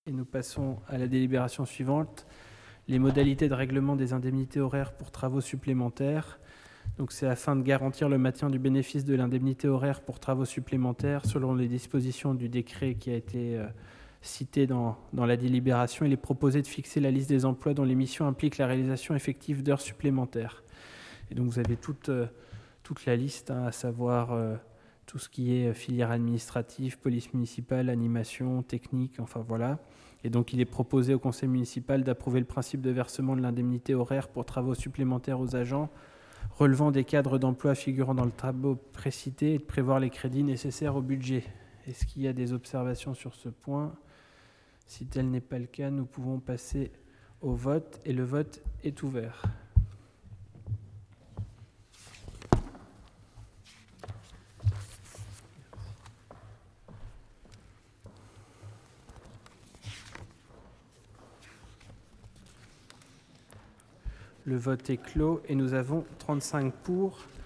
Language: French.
Et nous passons à la délibération suivante, les modalités de règlement des indemnités horaires pour travaux supplémentaires. Donc c'est afin de garantir le maintien du bénéfice de l'indemnité horaire pour travaux supplémentaires selon les dispositions du décret qui a été cité dans la délibération. Il est proposé de fixer la liste des emplois dont les missions impliquent la réalisation effective d'heures supplémentaires. Et donc vous avez toute la liste, à savoir tout ce qui est filière administrative, police municipale, animation, technique, enfin voilà. Et donc il est proposé au conseil municipal d'approuver le principe de versement de l'indemnité horaire pour travaux supplémentaires aux agents relevant des cadres d'emploi figurant dans le tableau précité et de prévoir les crédits nécessaires au budget. Est-ce qu'il y a des observations sur ce point? Si tel n'est pas le cas, nous pouvons passer au vote et le vote est ouvert. Le vote est clos et nous avons 35 pour,